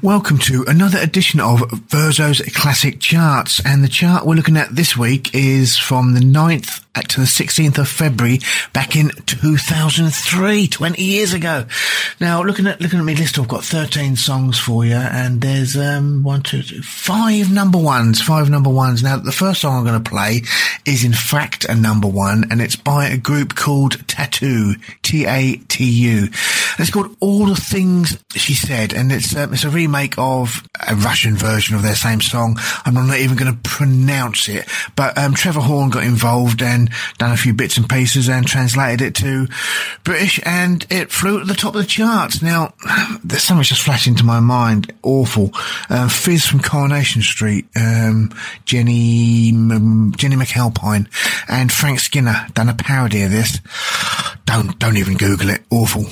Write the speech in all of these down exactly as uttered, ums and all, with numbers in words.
Welcome to another edition of Verzo's Classic Charts, and the chart we're looking at this week is from the ninth to the sixteenth of February back in two thousand three, twenty years ago. Now, looking at looking at my list, I've got thirteen songs for you, and there's um one, two, three, five number ones, five number ones. Now, the first song I'm going to play is in fact a number one, and it's by a group called Tattoo, T A T U. It's called All the Things She Said, and it's um, it's a remake of a Russian version of their same song. I'm not even going to pronounce it, but um, Trevor Horn got involved and done a few bits and pieces and translated it to British, and it flew at the top of the charts. Now, there's something just flashed into my mind. Awful. Um, Fizz from Coronation Street, um, Jenny, um, Jenny McAlpine and Frank Skinner done a parody of this. Don't, don't even Google it. Awful.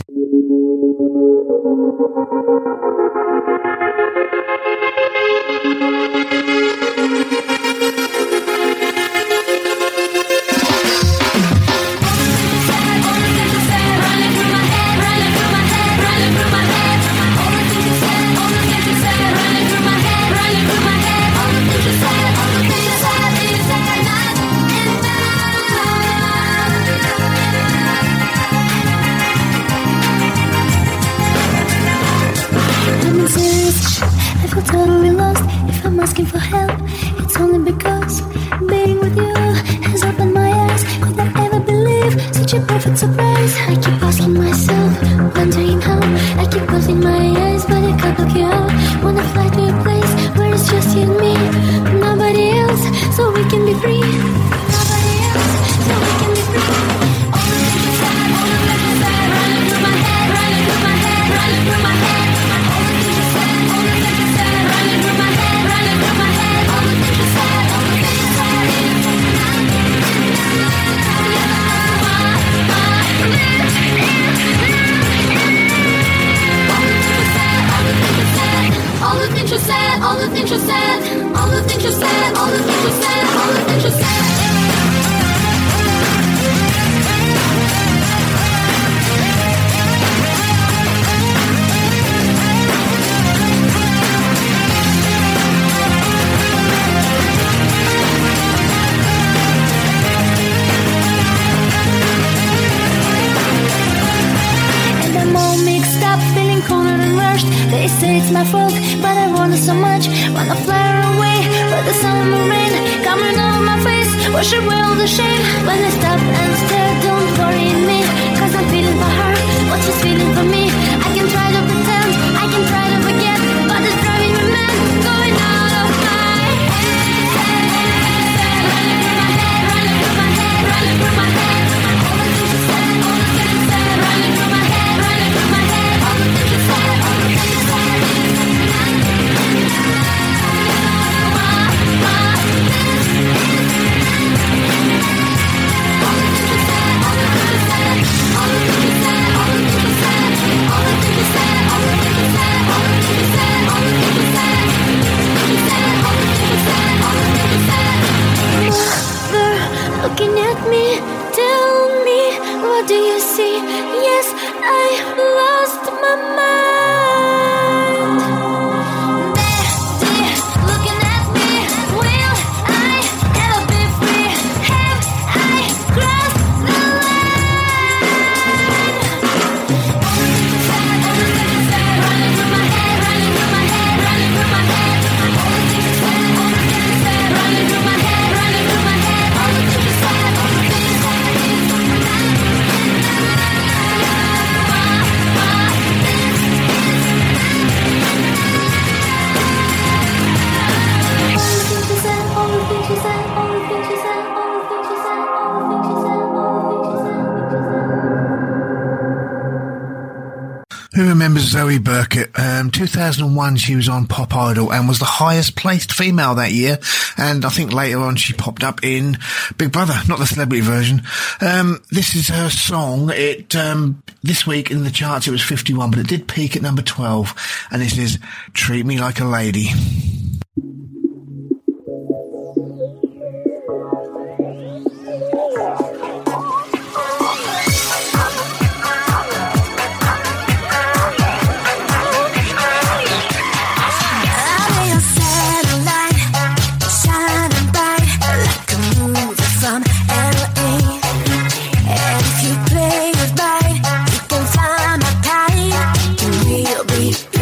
Totally lost. If I'm asking for help, it's only because being with you has opened my eyes. Could I ever believe such a perfect surprise? I keep asking myself, wondering how. I keep closing my eyes, but I can't look you out. Wanna fly to a place where it's just you and me, nobody else, so we can be free. Nobody else, so we can be free. All the things you said, all the things you said, running through my head, running through my head, running through my head. All the things you said, all the things you said. Running through my head, running through my head. All the things you said, all the things you said. All the things you said, all the things you said, all the things you said, all the things you said, all the things you said. They say it's my fault, but I want it so much. Wanna fly away, but the sun and rain coming over my face, wash away all the shame. When I stop and stare, don't worry me, cause I'm feeling for her what she's feeling for me. I can try to pretend, I can try to forget, but it's driving me mad, going out of my head. Running through my head, running through my head, running through my head. All the things you said, all the things you said, running through my head, running through my head. All the things you said, all the things you said. Looking at me, tell me, what do you see? Yes, I lost my mind. Daddy, looking at me, will I ever be free? Have I crossed the line? All the things you said, all the things you said, running through my head, running through my head, running through my head. All the things you said, all the things you said, running through my head, running through my head. All the things you said, all the things you said. Who remembers Zoe Burkett? Um, two thousand one, she was on Pop Idol and was the highest placed female that year. And I think later on she popped up in Big Brother, not the celebrity version. Um, this is her song. It, um, this week in the charts it was fifty-one, but it did peak at number twelve. And this is Treat Me Like a Lady.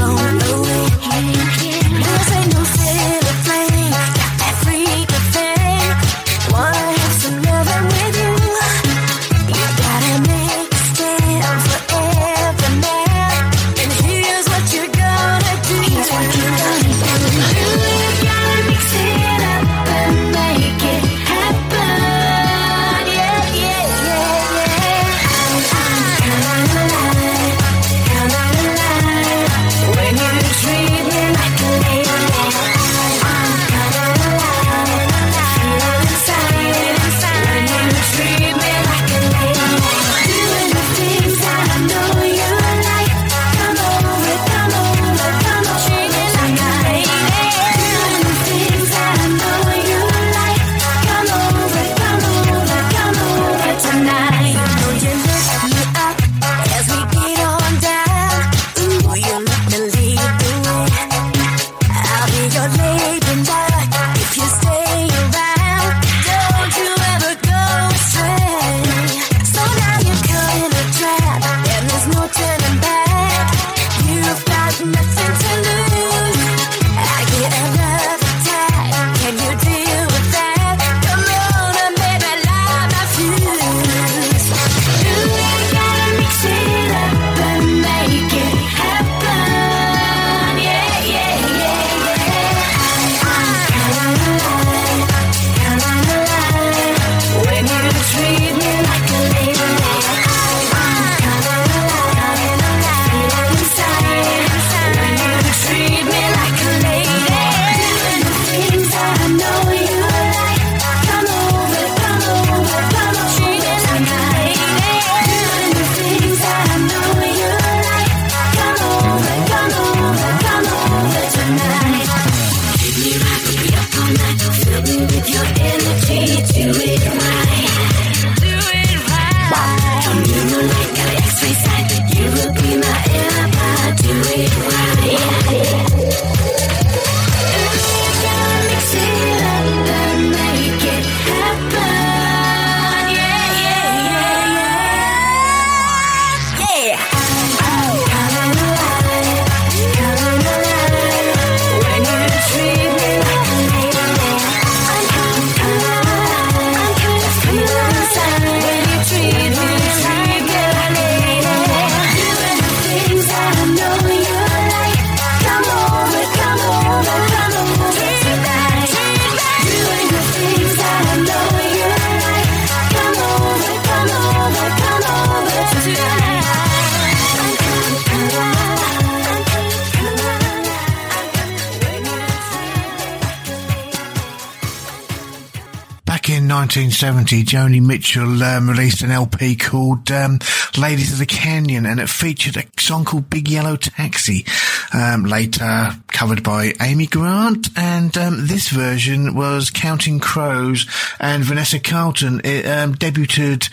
nineteen seventy, Joni Mitchell um, released an L P called um, Ladies of the Canyon, and it featured a song called Big Yellow Taxi, um, later covered by Amy Grant, and um, this version was Counting Crows and Vanessa Carlton. It um, debuted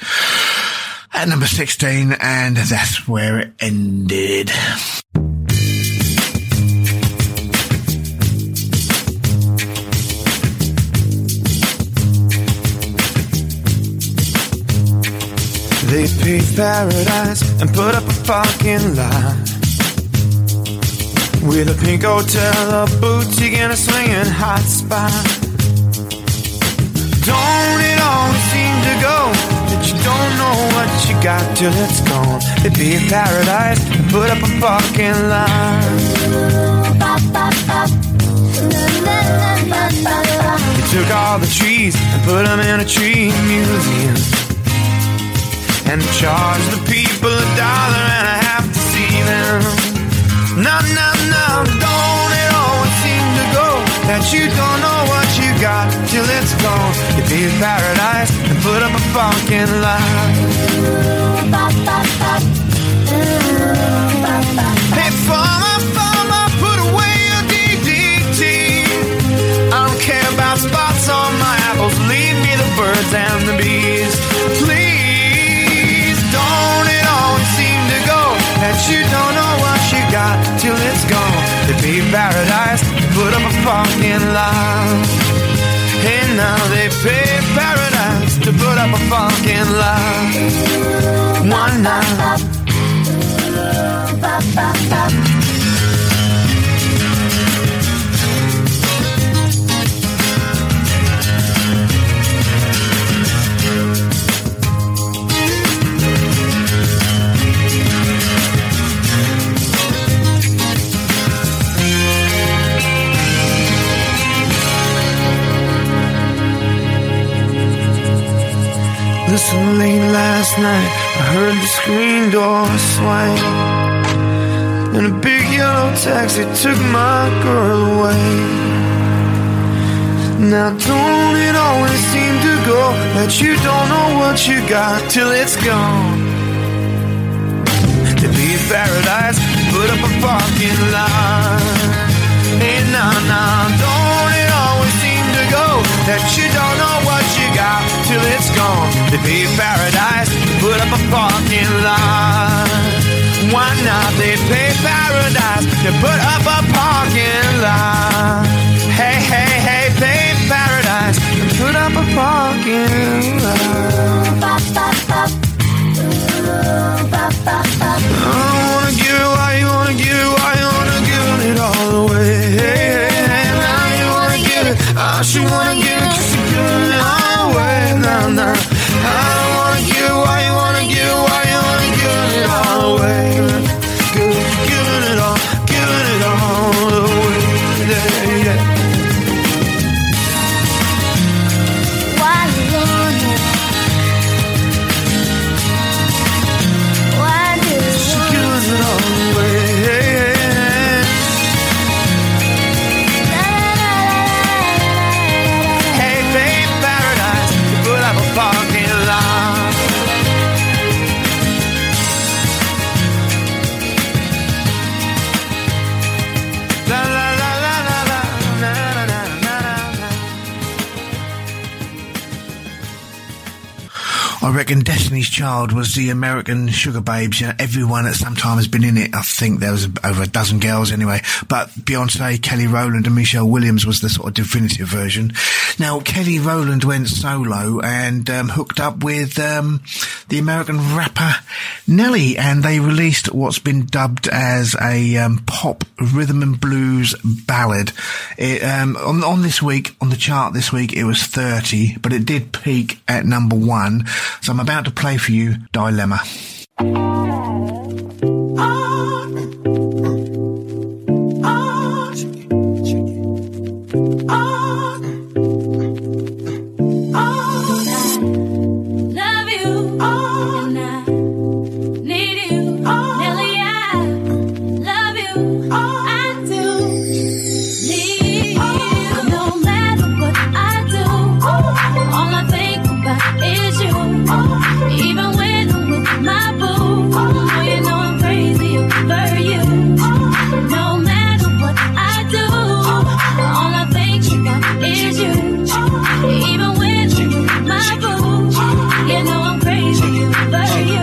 at number sixteen, and that's where it ended. They paved paradise and put up a parking lot with a pink hotel, a boutique, and a swinging hot spot. Don't it always seem to go that you don't know what you got till it's gone? They paved paradise and put up a parking lot. They took all the trees and put them in a tree museum and charge the people a dollar and a half to see them. No, no, no, don't it always seem to go that you don't know what you got till it's gone? You paved paradise and put up a parking lot. Hey, farmer, farmer, put away your D D T. I don't care about spots on my apples, leave me the birds and the bees, please. That you don't know what you got till it's gone. They paved paradise to put up a parking lot. Hey, now they paved paradise to put up a parking lot. One night. last night I heard the screen door swing, and a big yellow taxi took my girl away. Now don't it always seem to go that you don't know what you got till it's gone? To be paradise, put up a parking lot. Hey, nah, nah, don't it always seem to go that you don't know what you got till it's gone? To be paradise, put up a parking lot. Why not? They pay paradise to put up a parking lot. Hey, hey, hey, pay paradise to put up a parking lot. I don't wanna give it why you wanna give it why you wanna give it all away. Hey, hey, hey, now you wanna give it. I should wanna give it 'cause you're giving it all away. Nah, nah. I don't wanna give it why you wanna give it why you wanna give it all away. Give, giving it all, giving it all away. Yeah, yeah. Why you wanna? Why do you She gives it all away. Hey, babe, paradise, you put up a parking lot. La la la la la la na na na na na. I reckon Destiny's Child was the American Sugar Babes. You know, everyone at some time has been in it. I think there was over a dozen girls anyway. But Beyonce, Kelly Rowland and Michelle Williams was the sort of definitive version. Now, Kelly Rowland went solo and um, hooked up with um, the American rapper Nelly, and they released what's been dubbed as a um, pop rhythm and blues ballad. It, um, on, on this week, on the chart this week, it was thirty, but it did peak at number one. So I'm about to play for you Dilemma. Even when I'm with my boo, oh, you know I'm crazy over you. No matter what I do, all I think about is you. Even when I'm with my boo, you know I'm crazy over you.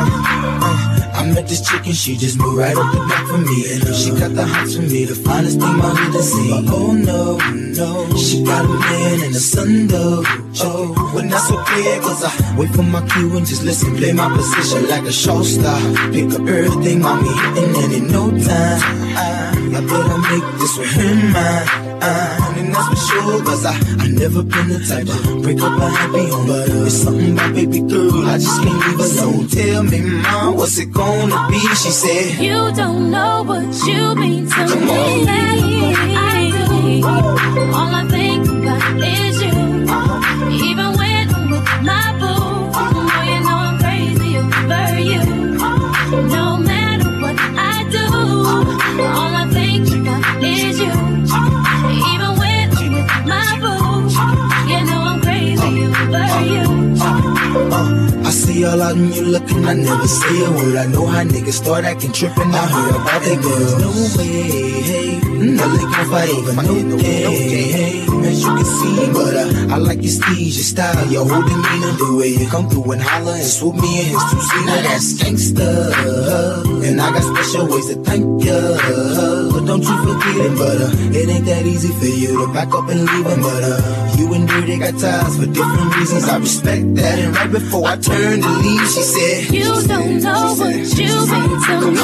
I met this chick and she just moved right up the back for me. And she got the hots for me, the finest thing I need to see. But oh no, no, she got a man and a son though. Oh, when that's okay, cause I wait for my cue and just listen, play my position like a show star. Pick up everything, mommy, and then in no time, I, I better make this with him mine. Uh, and that's for sure, cause I, I never been the type to break up a happy home. But uh, it's something about baby girl, I just can't leave alone. Tell me, mom, what's it gonna be? She said, you don't know what you mean to Come me. on. I do. All I think about is you. Even when I'm with my boo, oh, you know I'm crazy over you. No matter what I do, all I think about is you. Even when I'm with my boo, you know I'm crazy over you. Uh, I see all out and you looking, I never say a word. I know how niggas start acting trippin'. I heard about they girls. No way, hey, Nelly gon' fight over no day, hey, as you can see. But uh, I like your steez, your style, your whole demeanor, the way you come through and holler and swoop me in his two-seater. That's gangsta, and I got special ways to thank ya. But don't you forget it, but uh, it ain't that easy for you to back up and leave him. But uh, you and Dirty got ties for different reasons. I respect that. And right before I turned to leave, she said, you don't know what you mean to me.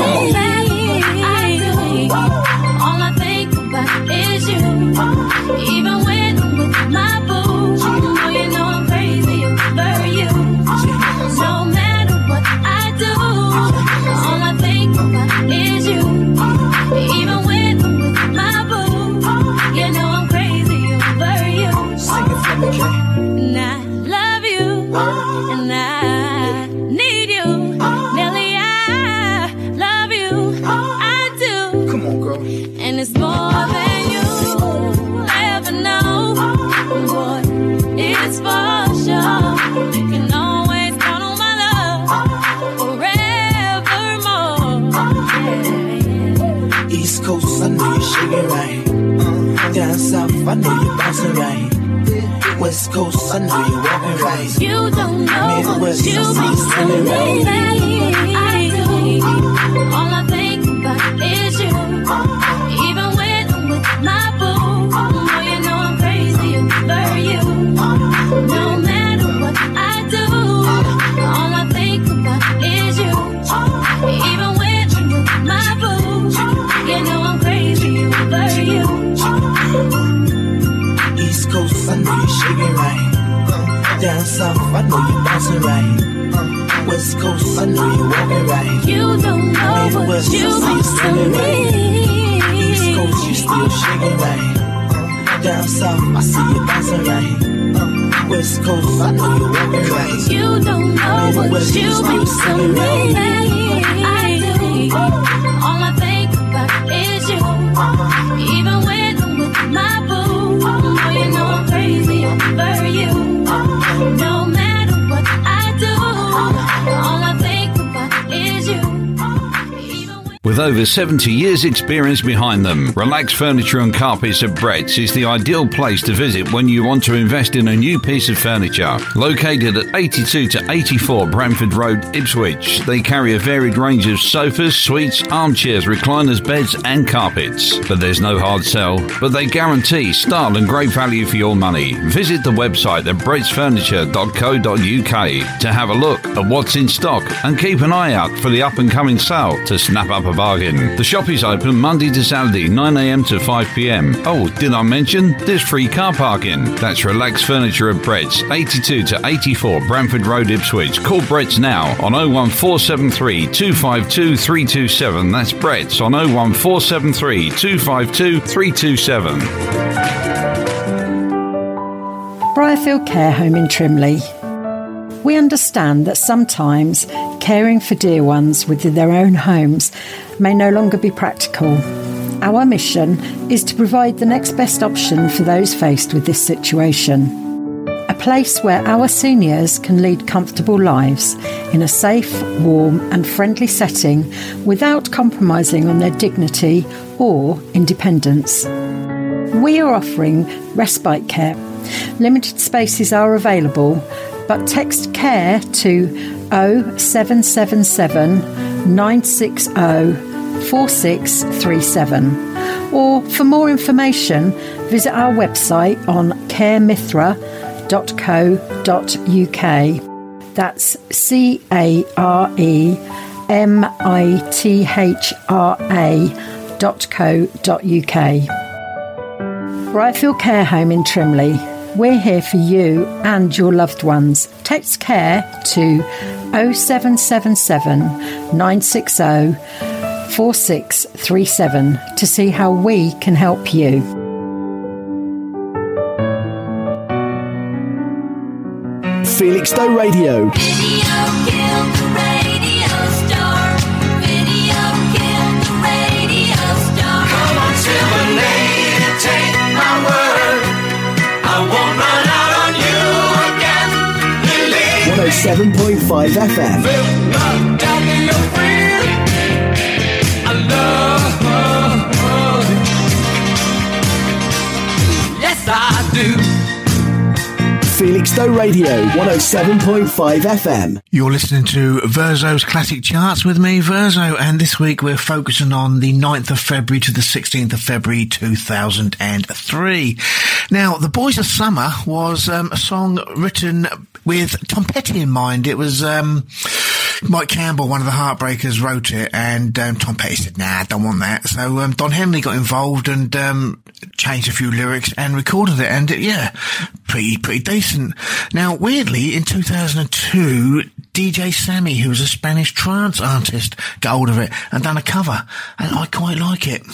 I do. All I think about is you. Even when I'm with my boo, oh, you know I'm crazy over you. No matter what I do, all I think about is you. Even when I'm with my boo, you know I'm crazy over you. Sing it for me, Kay. And I love you, and I need It's more than you ever know. Boy, it's for sure. You can always count on my love forevermore. Yeah. East Coast, I know you're shaking right. Down south, I know you're bouncing right. West Coast, I know you're walking right. You don't know Midwest, what you I see be you standing right. I do. All I think about is you. Even when I'm with my boo, oh, you know I'm crazy over you. No matter what I do, all I think about is you. Even when I'm with my boo, you know I'm crazy over you. East Coast, I know you're shaking right. Down south, I know you're bouncing right. West Coast, I know you're walking right. You don't know Midwest, what I you see you be standing to right. me. East Coast, you still shaking right. Down south, I see you bouncing right. West Coast, I know you're walking right. You don't know what Midwest, you you be still to standing me. right. I do. All I think about is you. Even when I'm with my boo, oh, you know I'm crazy over you. No matter what I do, all I think about is you. Even when With over seventy years experience behind them, Relax Furniture and Carpets at Brett's is the ideal place to visit when you want to invest in a new piece of furniture. Located at eighty-two to eighty-four Bramford Road, Ipswich, they carry a varied range of sofas, suites, armchairs, recliners, beds and carpets. But there's no hard sell, but they guarantee style and great value for your money. Visit the website at bretts furniture dot co dot uk to have a look at what's in stock and keep an eye out for the up and coming sale to snap up a bargain. The shop is open Monday to Saturday, nine a m to five p m. Oh, did I mention there's free car parking? That's Relax Furniture at Brett's, eighty-two to eighty-four Bramford Road, Ipswich. Call Brett's now on oh one four seven three, two five two, three two seven. That's Brett's on oh one four seven three, two five two, three two seven. Briarfield Care Home in Trimley. We understand that sometimes caring for dear ones within their own homes may no longer be practical. Our mission is to provide the next best option for those faced with this situation. A place where our seniors can lead comfortable lives in a safe, warm and friendly setting without compromising on their dignity or independence. We are offering respite care. Limited spaces are available, but text CARE to oh seven seven seven, nine six oh, four six three seven. Or for more information, visit our website on care mithra dot co dot uk. That's C A R E M I T H R A dot co dot uk. Briarfield Care Home in Trimley. We're here for you and your loved ones. Text CARE to oh seven seven seven, nine six oh, four six three seven to see how we can help you. Felixstowe Radio. Video killed the radio star. Video killed the radio star. Come on, silver lady, take my word. I won't run out on you again. Lily, one oh seven point five F M. feel the doubt in your feet. I love. Yes, I do. Felixstowe Radio, one oh seven point five F M. You're listening to Verzo's Classic Charts with me, Verzo, and this week we're focusing on the ninth of February to the sixteenth of February two thousand three. Now, The Boys of Summer was um, a song written with Tom Petty in mind. It was um, Mike Campbell, one of the Heartbreakers, wrote it, and um, Tom Petty said, nah, I don't want that. So um, Don Henley got involved and um, changed a few lyrics and recorded it, and it, yeah, pretty pretty decent. Now, weirdly, in two thousand two, D J Sammy, who was a Spanish trance artist, got hold of it and done a cover, and I quite like it.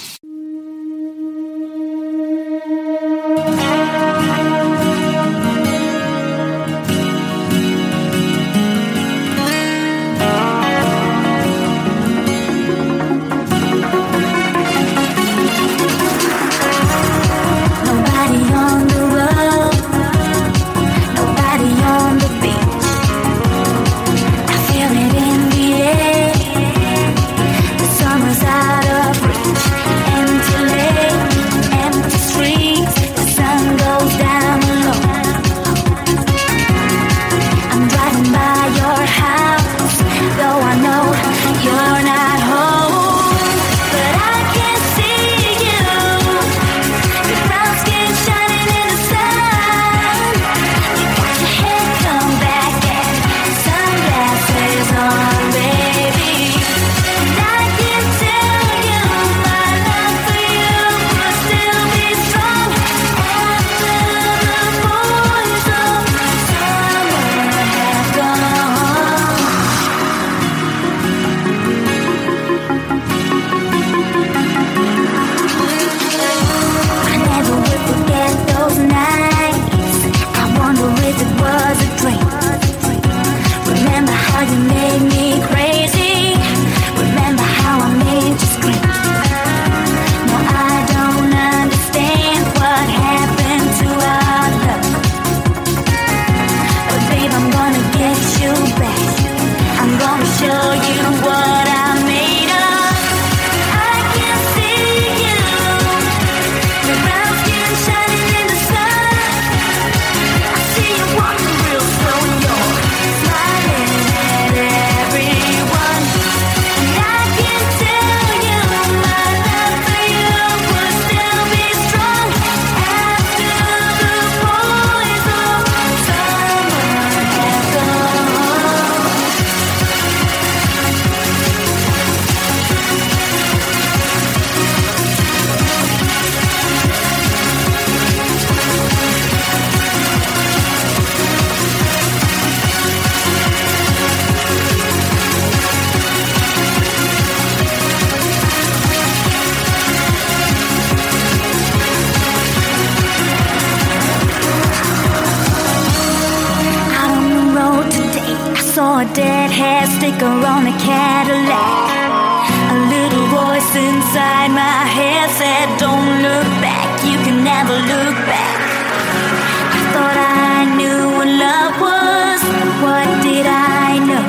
inside my head said, don't look back, you can never look back. I thought I knew what love was, what did I know?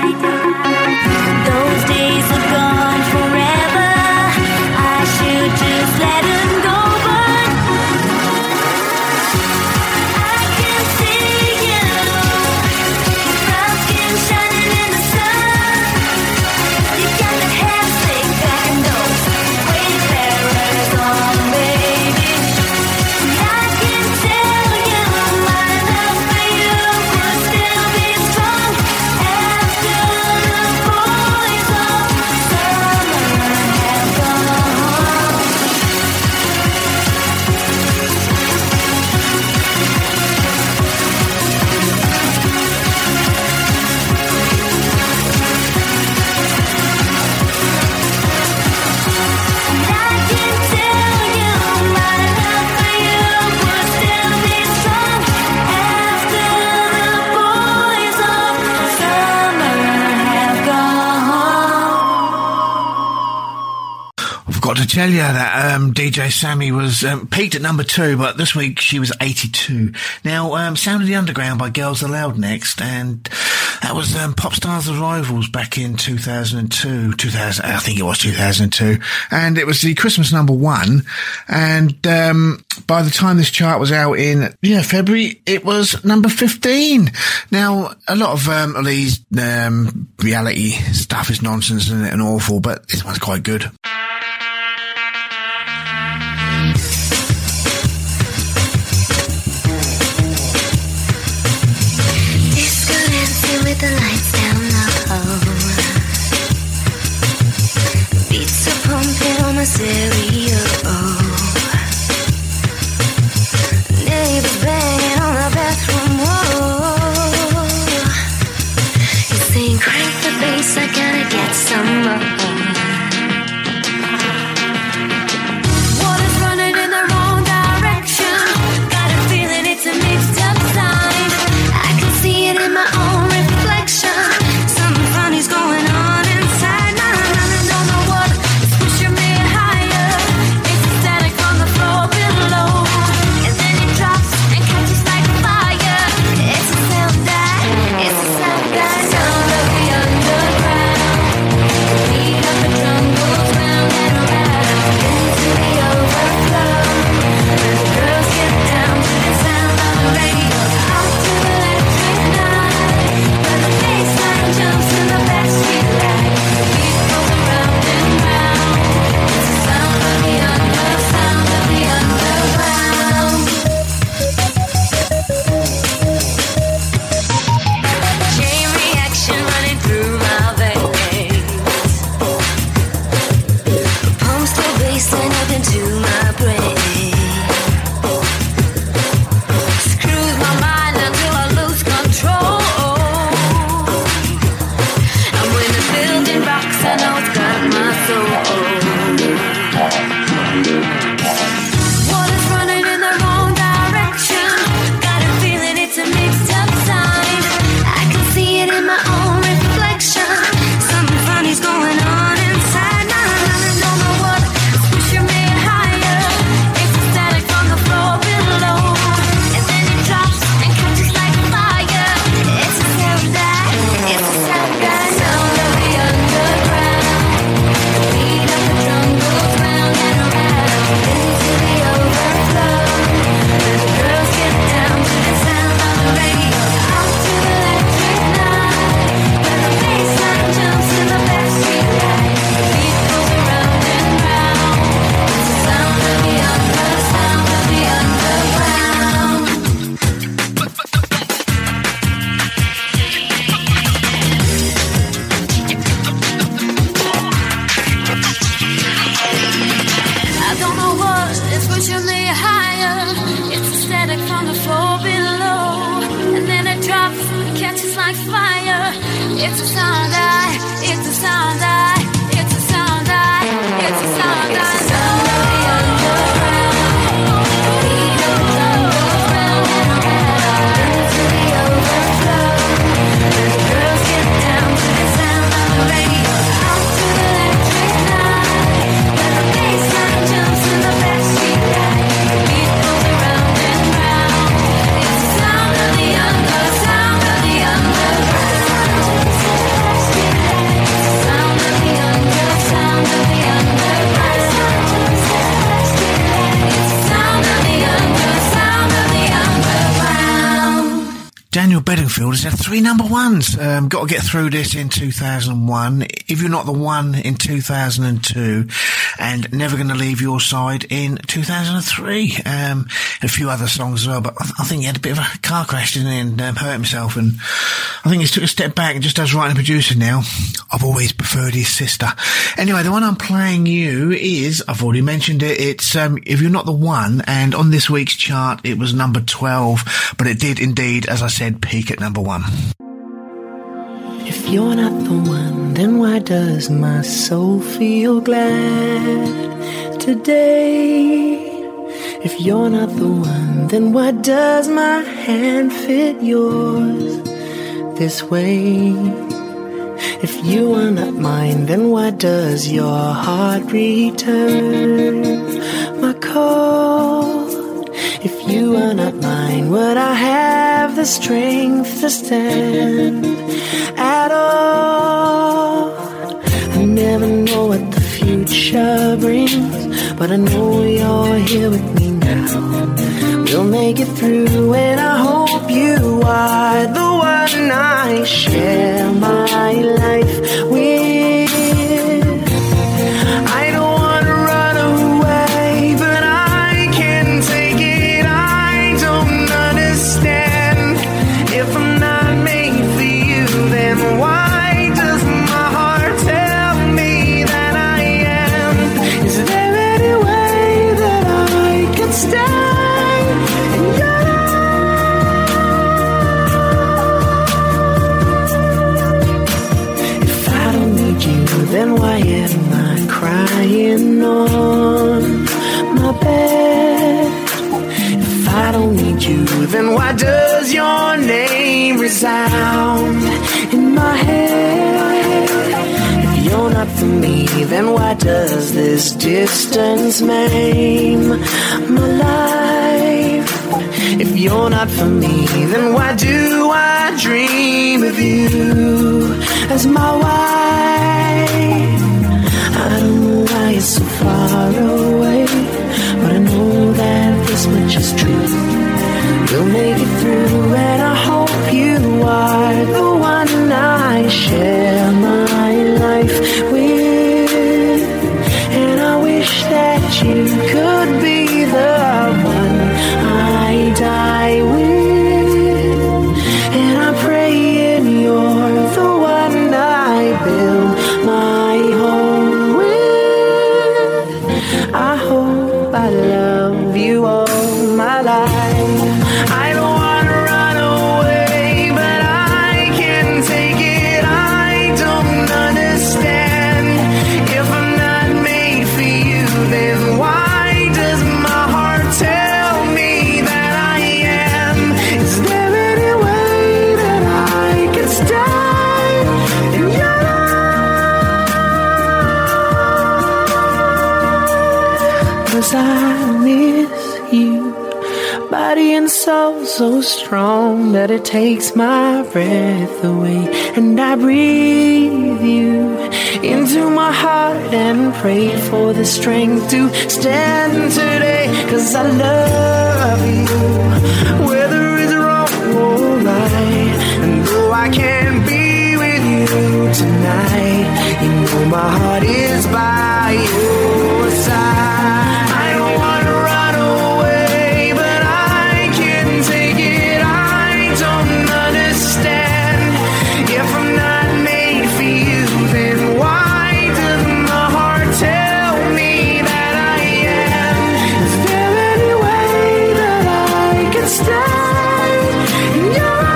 Those days are gone forever, I should just let them go, but I can see you, your brown skin shining in the sun. You got the hair slicked back and those wayfarers on, baby. And I can tell you my love for you will still be strong after the boys of summer have gone. And I can tell you my love for you will still be strong after the boys of summer have gone. I forgot to tell you that um, D J Sammy was um, peaked at number two, but this week she was eighty-two. Now, um, Sound of the Underground by Girls Aloud next, and that was um, Pop Stars as Rivals back in two thousand two, two thousand, I think it was two thousand two, and it was the Christmas number one, and um, by the time this chart was out in yeah February, it was number fifteen. Now, a lot of um, of these um, reality stuff is nonsense and, and awful, but this one's quite good. Disco dancing with the lights down low. Beats are pumping on my stereo. Neighbors banging on the bathroom wall. He's saying, crank the bass, I gotta get some more. Water's running in the wrong direction. Got a feeling it's a mixed up sign. I can see it in my own reflection. Something funny's going on inside my mind. I don't know what is pushing me higher. It's the static from the floor below. And then it drops and catches like fire. It's a sound that, it's a sound that sound of the underground. The beat of the drum goes round and round into the overflow. And the girls get down to the sound of the radio. Out to the electric night. Where the bassline jumps in the backstreet light. The beat goes around and round. It's the sound of the under, sound of the underground. Chain reaction running through my veins. Pumps the bassline up into my brain. Screws my mind until I lose control. And when the building rocks, I know it's got my soul. Water's running in the wrong direction. Got a feeling it's a mixed up sign. I can see it in my own reflection. Something funny's going on inside my mind. I don't know what is pushing me higher. It's the static from the floor below. And then it drops and catches like fire. It's a sound that, it's a sound that sound of the underground. The beat of the drum goes round and round into the overflow. And the girls get down to the sound of the radio. Out to the electric night. Where the bassline jumps in the backstreet light. The beat goes around and round. It's the sound of the under, sound of the underground. I don't know what is pushing me higher. It's the static from the floor below. And then it drops and catches like fire. It's a sound I, it's a sound I, it's a sound I, it's a sound I. It's the sound of the underground. The beat of the drum goes round and round into the overflow. And the girls get down to the sound of the radio. Out to the electric night. Where the Nigel Bedingfield has had three number ones. Um, got to get through this in two thousand one. If You're Not the One in two thousand two, and Never Gonna Leave Your Side in two thousand three. Um, and a few other songs as well, but I, th- I think he had a bit of a car crash, didn't he, and um, hurt himself, and I think he's took a step back and just does writing and producing now. I've always preferred his sister. Anyway, the one I'm playing you is, I've already mentioned it, it's um, If You're Not the One, and on this week's chart it was number twelve, but it did indeed, as I said, peak at number one. If you're not the one, then why does my soul feel glad today? If you're not the one, then why does my hand fit yours this way? If you are not mine, then why does your heart return my call? If you are not mine, would I have the strength to stand at all? I never know what the future brings, but I know you're here with me now. We'll make it through, and I hope you are the one I share my life with. I don't want to run away, but I can't take it. I don't understand. If I'm not made for you, then why does my heart tell me that I am? Is there any way that I could stay in your life? If I don't need you, then why am I crying on my bed? If I don't need you, then why does your name resound in my head? If you're not for me, then why does this distance maim my life? If you're not for me, then why do I dream of you as my wife? I don't know why you're so far away, but I know that this much is true. We'll make it through, and I hope you are the one I share my life with. And I wish that you could be the one I die with. And I'm praying you're the one I build my home with. I hope I love you all my life. I don't want to run away, but I can't take it. I don't understand. If I'm not made for you, then why does my heart tell me that I am? Is there any way that I can stay in your life? 'Cause I miss you. Body and soul so strong that it takes my breath away. And I breathe you into my heart and pray for the strength to stand today. 'Cause I love you, whether it's wrong or right. And though I can't be with you tonight, you know my heart is by your side. I don't want to run away, but I can't take it. I don't understand. If I'm not made for you, then why does my heart tell me that I am? Is there any way that I can stay in your life?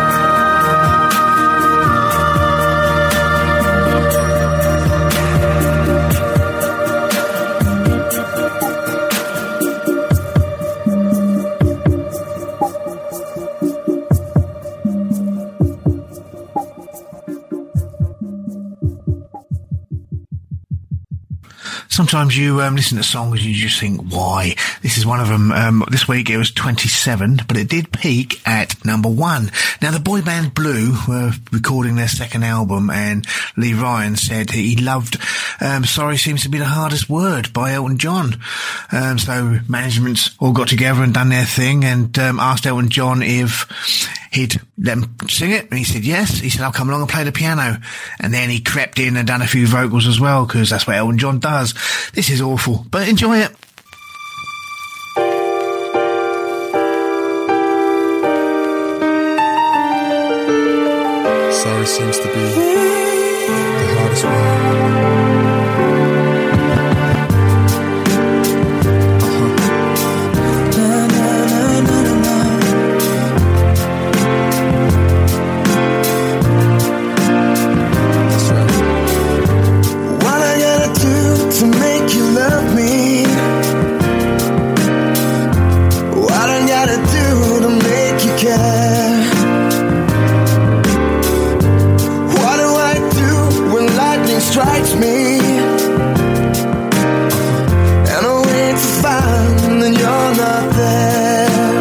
Sometimes you um, listen to songs and you just think, why? This is one of them. Um, this week it was twenty-seven, but it did peak at number one. Now, the boy band Blue were recording their second album, and Lee Ryan said he loved um, Sorry Seems to Be the Hardest Word by Elton John. Um, so management's all got together and done their thing and um, asked Elton John if he'd let him sing it, and he said yes. He said, I'll come along and play the piano. And then he crept in and done a few vocals as well, because that's what Elton John does. This is awful, but enjoy it. Sorry seems to be the hardest one. Strikes me, and I wait to find that you're not there.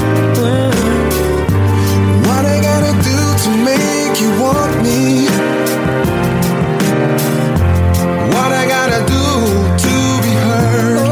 What I gotta do to make you want me? What I gotta do to be heard?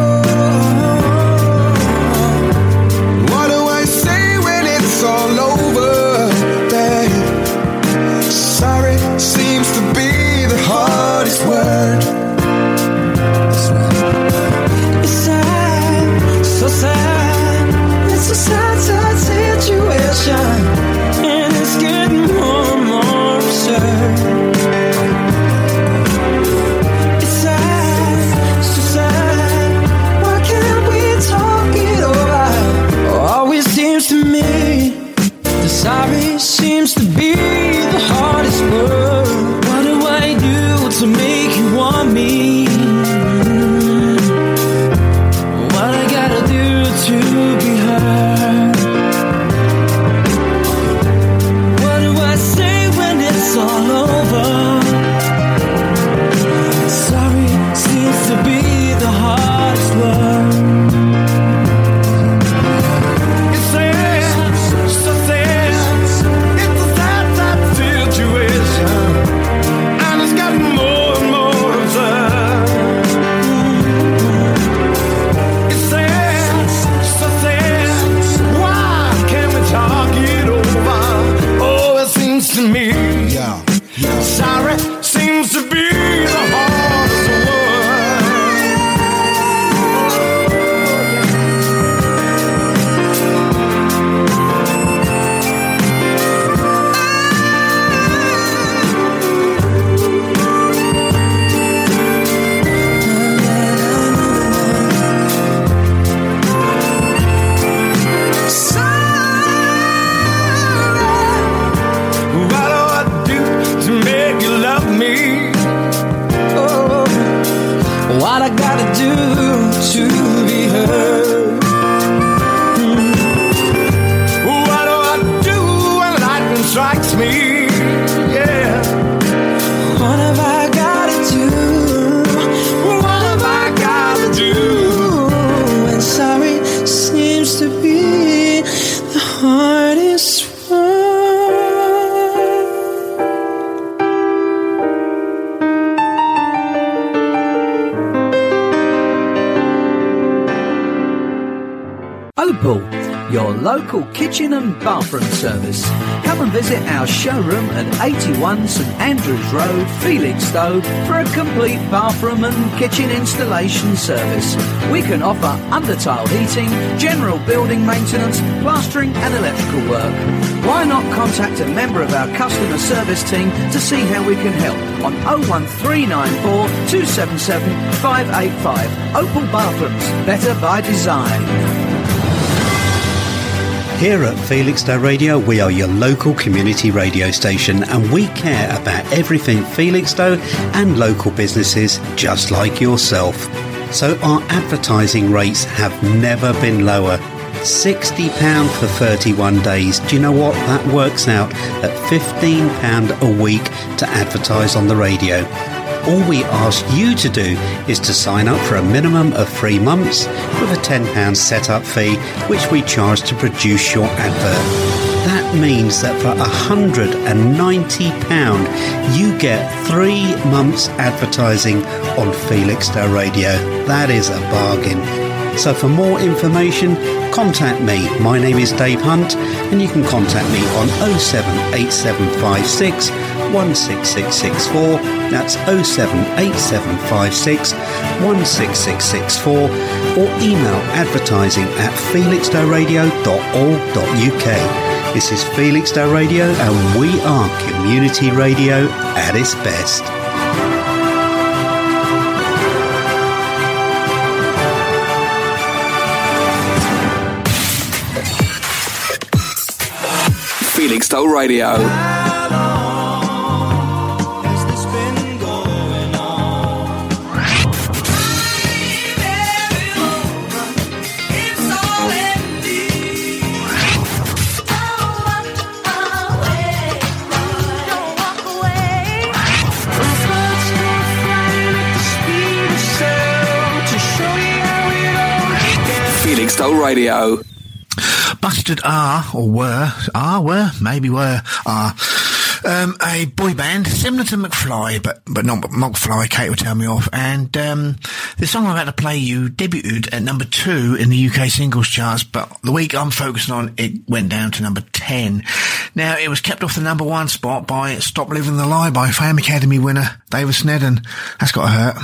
What do I say when it's all over, babe? Sorry seems to be the hardest word. That's right. It's sad, so sad. It's a sad, sad situation, and it's getting more and more absurd. It's sad, so sad. Why can't we talk it over? Oh, always seems to me the sorry seems to be the hardest word. To make you want me, what I gotta do to be heard? What do I say when it's all over? Sorry seems to be the hardest word. It's sad, so sad. It's a sad, sad situation. More and more absurd. It's sad, so sad. Why can't we talk it over? Oh, it seems to me, yeah, yeah. Sorry seems to be the hardest word. What I gotta do to be heard? Mm. What do I do when lightning strikes me? Yeah. What have I gotta do? What have I gotta do? And sorry seems to be the hardest one. Opal, your local kitchen and bathroom service. Come and visit our showroom at eighty-one St Andrews Road, Felixstowe, for a complete bathroom and kitchen installation service. We can offer under-tile heating, general building maintenance, plastering and electrical work. Why not contact a member of our customer service team to see how we can help on oh one three nine four, two seven seven, five eight five. Opal Bathrooms, better by design. Here at Felixstowe Radio, we are your local community radio station, and we care about everything Felixstowe and local businesses just like yourself. So our advertising rates have never been lower. sixty pounds for thirty-one days. Do you know what? That works out at fifteen pounds a week to advertise on the radio. All we ask you to do is to sign up for a minimum of three months with a ten pounds set-up fee, which we charge to produce your advert. That means that for one hundred ninety pounds you get three months advertising on Felixstowe Radio. That is a bargain. So for more information, contact me. My name is Dave Hunt, and you can contact me on oh seven eight seven five six one six six six four. That's oh seven eight seven five six one six six six four, or email advertising at felixstowe radio dot org dot uk. This is Felixstowe Radio, and we are community radio at its best. Felixstowe Radio. Felixstowe Radio. Busted are, or were, are, were, maybe were, are, um, a boy band similar to McFly, but but not McFly. Kate will tell me off. And um, the song I'm about to play you debuted at number two in the U K singles charts, but the week I'm focusing on, it went down to number ten. Now, it was kept off the number one spot by Stop Living the Lie by Fame Academy winner David Sneddon. That's got to hurt.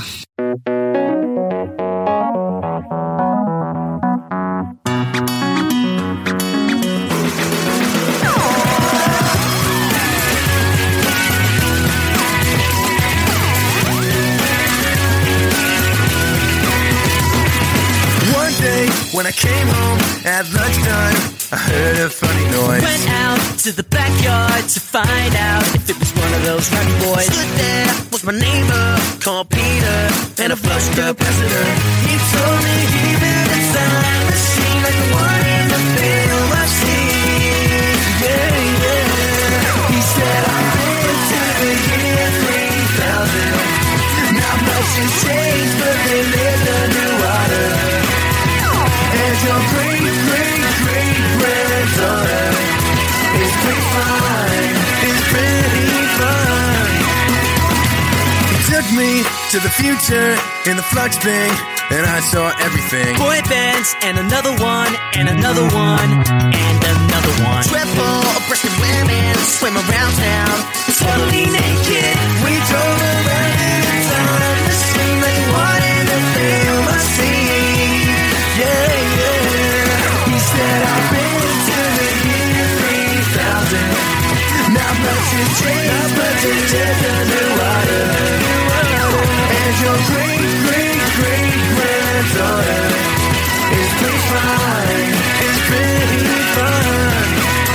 When I came home at lunchtime, I heard a funny noise. Went out to the backyard to find out if it was one of those rowdy boys. Stood there was my neighbor called Peter and a flush capacitor. He told me he built a time machine like the one in the film I've seen. Yeah, yeah. He said I've been to the year three thousand. Not much has changed, but they lived underwater. And your great, great, great granddaughter is pretty fine, is pretty fun. He took me to the future in the flux thing, and I saw everything. Boy bands, and another one, and another one, and another one. Triple-breasted women swim around town, totally naked. We drove around in a time machine like the one in the film I see. Yeah, yeah. He said I've been to the year three thousand. Not much has changed, but it's just underwater. And your great, great, great granddaughter is pretty fine, is pretty fun.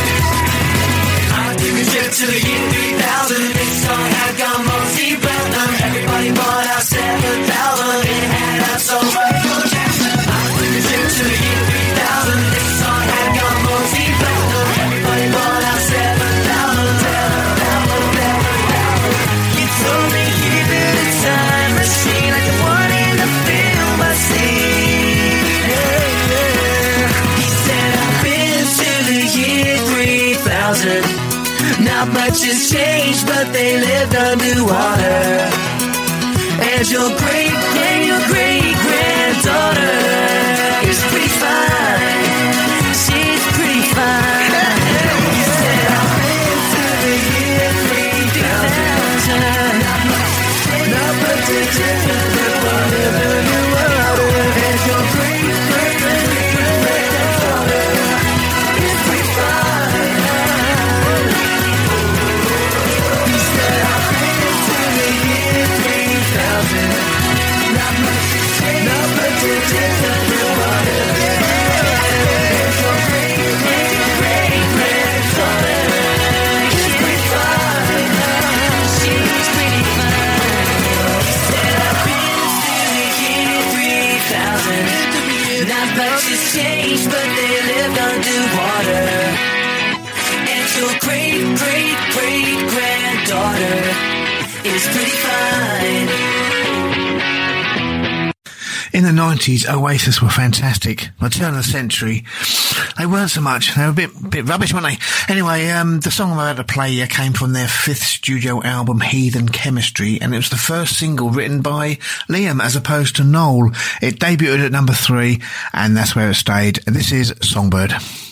I took a trip to the year three thousand. This song had gone multi-platinum. Everybody bought out seventh album. It had us so much. To the year three thousand, this song had gone multi-platinum. Everybody bought out seven thousand, seven thousand, seven thousand. He told me he built a time machine like the one in the film I see. Yeah, yeah. He said I've been to the year three thousand. Not much has changed, but they lived underwater. And your great, great, your great granddaughter is pretty fine. She's pretty fine. He said I've been to the year three thousand. Not much, not much to change, but one of the new world. And your great, great, great, great granddaughter is pretty fine. He said I've been to the year three thousand. Not much to change, not much to change. Changed, but they lived underwater. And your great, great, great granddaughter is pretty fine. In the nineties, Oasis were fantastic. By the turn of the century, they weren't so much. They were a bit bit rubbish, weren't they? Anyway, um, the song I'm about to play here came from their fifth studio album, Heathen Chemistry, and it was the first single written by Liam as opposed to Noel. It debuted at number three, and that's where it stayed. This is Songbird.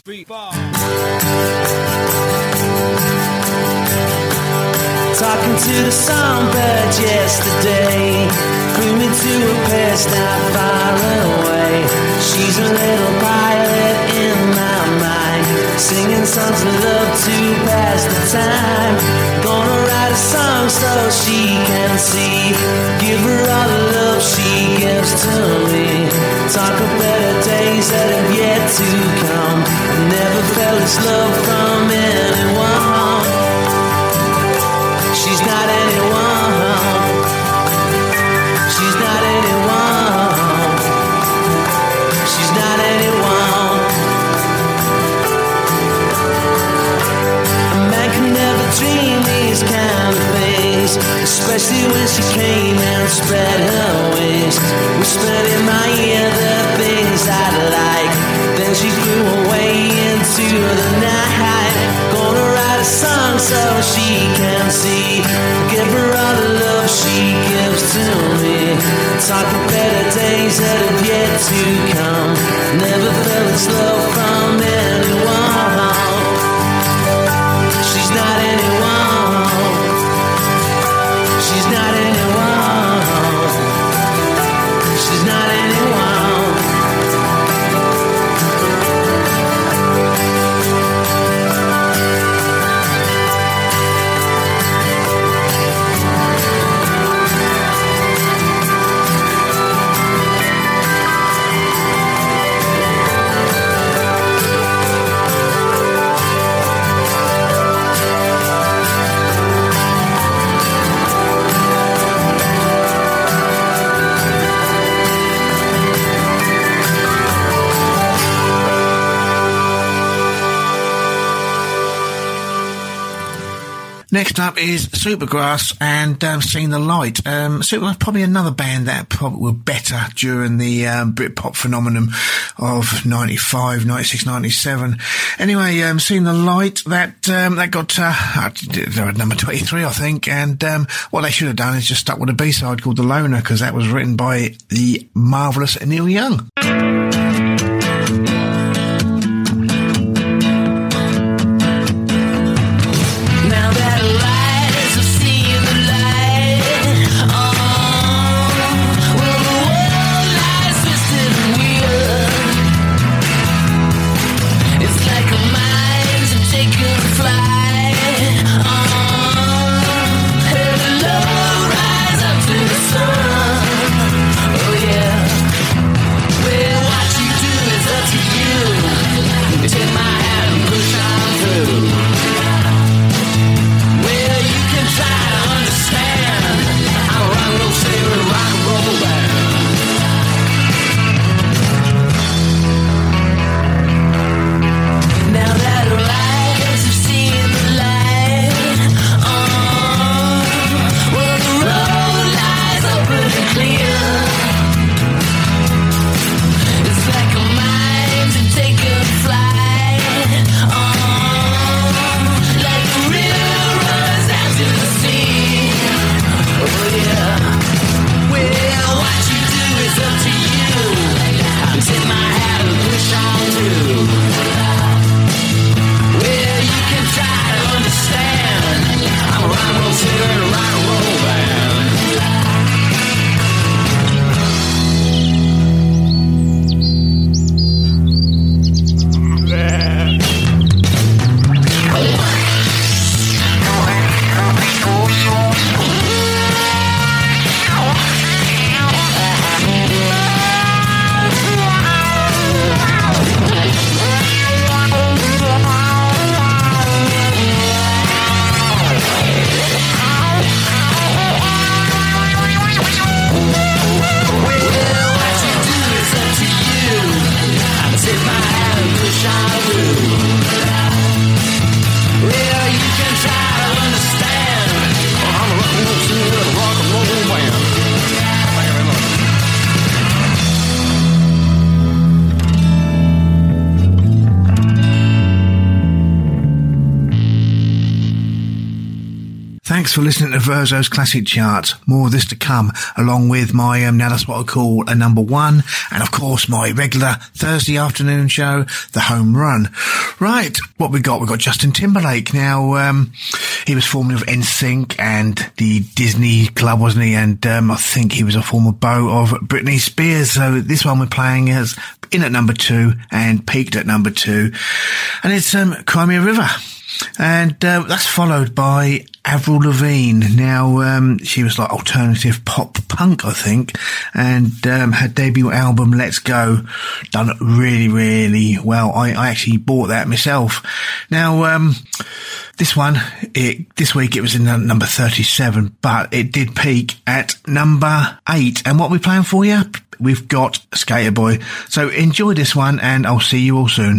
Talking to the songbird yesterday, flew me to a place not far away. She's a little pilot in my mind, singing songs of love to pass the time. Gonna write a song so she can see, give her all the love she gives to me. Talk of better days that have yet to come. Never felt this love from anyone. She's not anyone. She's not anyone. She's not anyone. A man can never dream these kind of things, especially when she came and spread her wings. Whispered in my ear the things I like, then she flew away into the night. Gonna write a song so she can see, give her all the love she gives to me. Talk of better days that have yet to come. Never felt this love from anyone. She's not anyone. She's not anyone. She's not anyone. Next up is Supergrass and um, Seen the Light. Um, Supergrass probably another band that probably were better during the um, Britpop phenomenon of ninety-five, ninety-six, ninety-seven. Anyway, um, Seen the Light, that um, that got uh, they're at number twenty-three, I think. And um, what they should have done is just stuck with a B-side called The Loner, because that was written by the marvellous Neil Young. Oh yeah, well, what you do Thanks for listening to Verzo's Classic Charts. More of this to come, along with my, um, now that's what I call a number one, and of course my regular Thursday afternoon show, The Home Run. Right, what we got? We got Justin Timberlake. Now, um, he was formerly of N Sync and the Disney Club, wasn't he? And um, I think he was a former beau of Britney Spears. So this one we're playing is in at number two and peaked at number two. And it's um, Cry Me a River. And uh, that's followed by Avril Lavigne. Now, um, she was like alternative pop punk, I think, and um, her debut album, Let's Go, done really, really well. I, I actually bought that myself. Now, um, this one, it, this week it was in number thirty-seven, but it did peak at number eight. And what are we playing for you? We've got Skater Boy. So enjoy this one, and I'll see you all soon.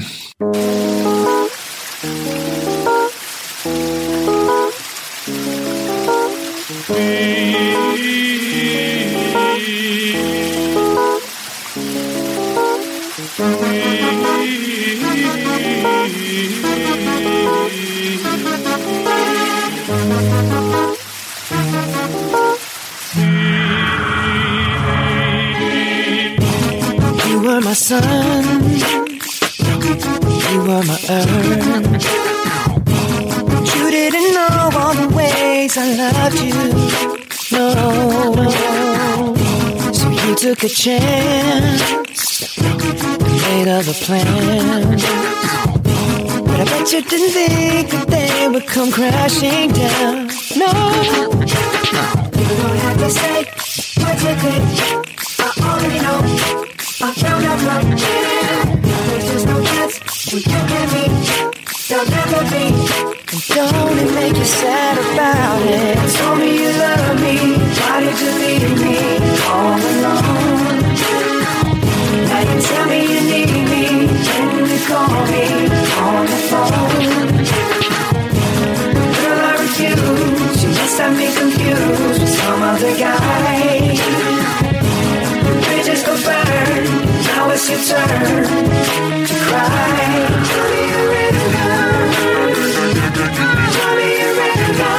You were my sun, you were my earth. You didn't know all the ways I loved you. No, no. So you took a chance and made other plans. But I bet you didn't think that they would come crashing down. No, you don't have to say what you could. I already know. I found out from you. There's just no chance we you and me. There'll never be. And don't it make you sad about it? You told me you love me. Why did you leave me all alone? Now you tell me you need me. When you call me on the phone. Girl, I refuse. You must have me confused with some other guy. Bridges go burn. Now it's your turn to cry. Tell me you're ready to go. Tell me you're ready to go.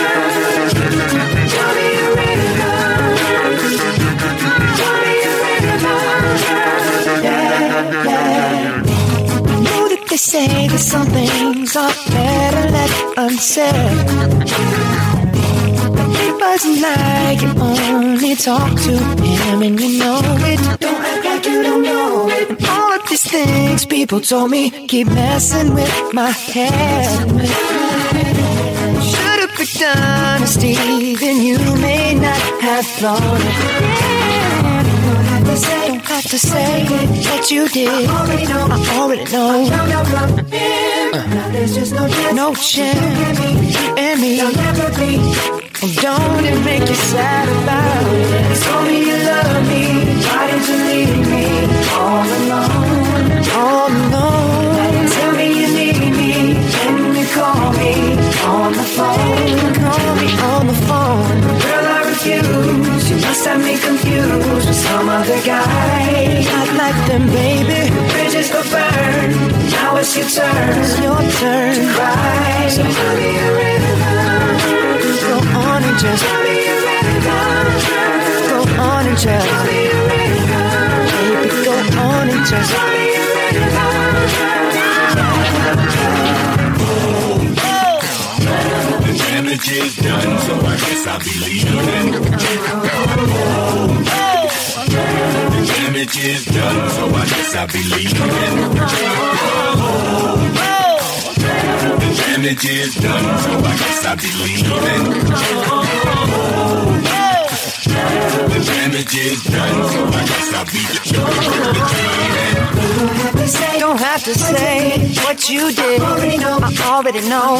Tell me you're ready to go. Tell me you're ready to go. Yeah, yeah. I know that they say that some things are better left unsaid. It wasn't like you only talk to him and you know it. Don't act like you don't know it. And all of these things people told me keep messing with my head. Should've picked honesty, then you may not have thought it. Don't have to say, don't have to say that you did. I already know, I already know. Uh, now there's just no chance, no chance. You and me, there'll never be. And don't it make you sad about it? You told me you love me. Why did you leave me all alone? All alone. Why did you tell me you need me? When you call me on the phone. Call me on the phone. Girl, I refuse. You must have me confused with some other guy. Not like them, baby. Bridges go burn. Now it's your turn. It's your turn to cry. So tell me you're ready to go. Go on and just tell me you're ready to go. Go on and just tell me you're ready to go. Baby, go on and just tell me you're ready to go. The damage is done, so I guess I'll be leaving. The damage is done, so I guess I'll be leaving. The damage is done, so I guess I'll be leaving. The damage is done, so I guess I'll be leaving. Don't have to say what you did. I already know.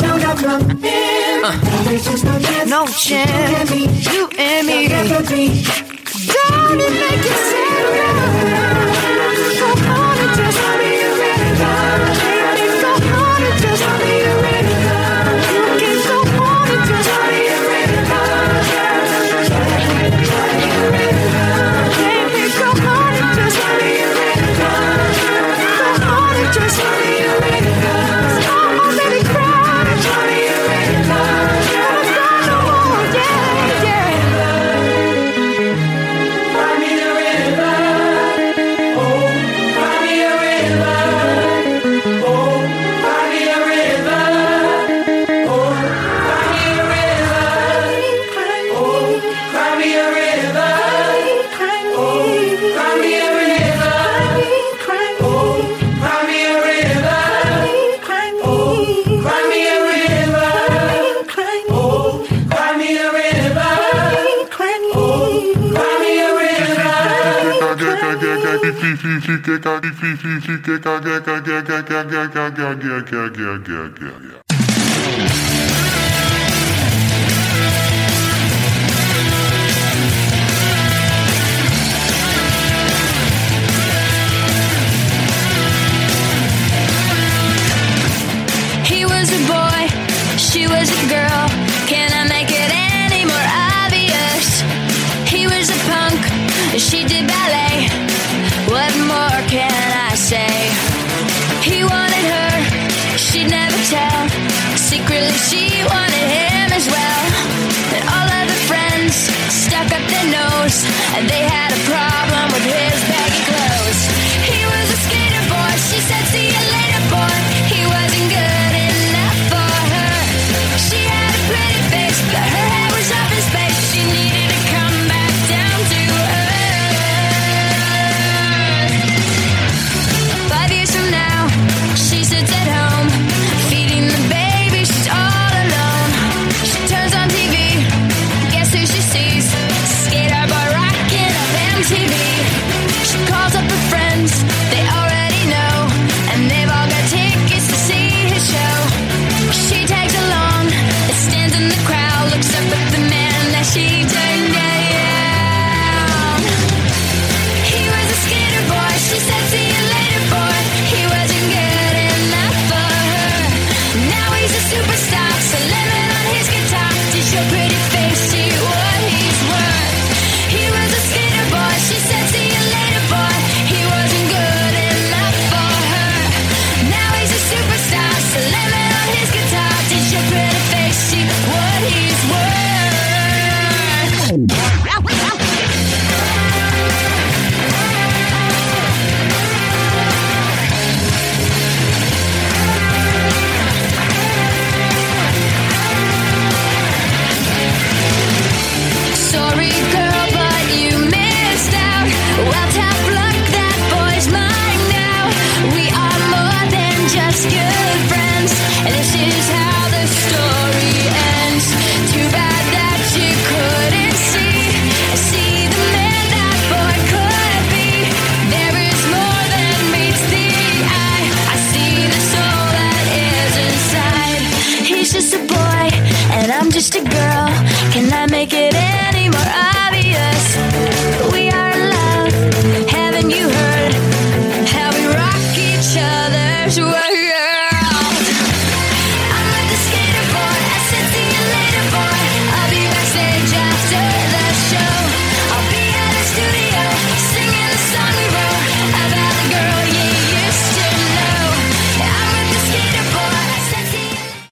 Uh, no chance. You and me. Don't it make you sad? Go on and just tell me you're ready to go. Baby, go on and just tell me you're ready to go. You can go on and just tell me you're ready to go. Tell me you're ready to go. Baby, go on and just tell me you're ready to go. Go on and just tell me you're ready to go. I'm already crying. Tell me you're ready to go. I'm gonna difícil que ca difícil que ca que ca que ca que ca que ca que ca que ca. He was a boy, she was a girl. Can I make it any more obvious? He was a punk, she did ballet. What more can I say? He wanted her, she'd never tell. Secretly she wanted him as well. And all of the friends stuck up their nose, and they had a problem with his baggy clothes. He was a skater boy, she said see you later boy. He wasn't good enough for her. She had a pretty face, but her head was up in space. She needed to come back down to earth. Five years from now, she sits at home, feeding the baby, she's all alone. She turns on T V, guess who she sees? Skater boy rocking up M T V. She calls up her friends, they already know, and they've all got tickets to see his show. She tags along, stands in the crowd, looks up at the man that she turned down. He was a skater boy, she said see you later boy. He wasn't good enough for her. Now he's a superstar, slamming on his guitar. Did your pretty face see what he's worth? He was a skater boy, she said see you later boy. He wasn't good enough for her. Now he's a superstar, slamming on his guitar. Did your pretty face see what he's worth? Sorry girl, but you missed out. Well, tough luck, that boy's mine now. We are more than just good friends, and this is how the story ends. Too bad that you couldn't see, see the man that boy could be. There is more than meets the eye. I see the soul that is inside. He's just a boy, and I'm just a girl. Can I make it any more obvious? We are in love. Haven't you heard how we rock each other's world?